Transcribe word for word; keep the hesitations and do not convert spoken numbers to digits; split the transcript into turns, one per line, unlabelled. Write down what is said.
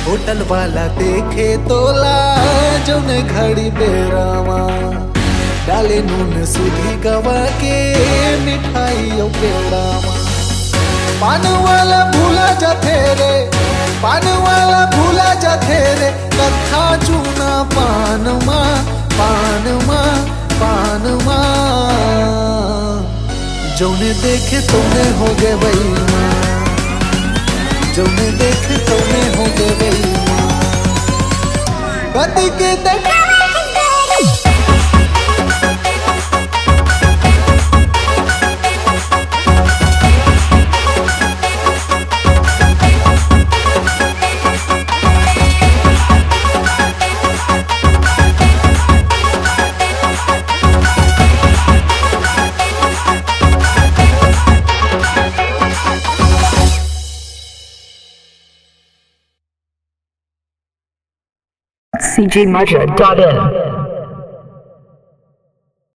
hotel वाला देखे तोला जौने घड़ी बेरामा डाले नून सुधी गवा के मिठाई पेड़ामा पान वाला भूला जाते रे पान वाला भूला जाते रे कथा चूना पानमा पानमा पानमा जौने देखे तुमने हो गए बेईमान जौने देखे तुमने हो गए बेईमान गति के देख
C J Majid dot in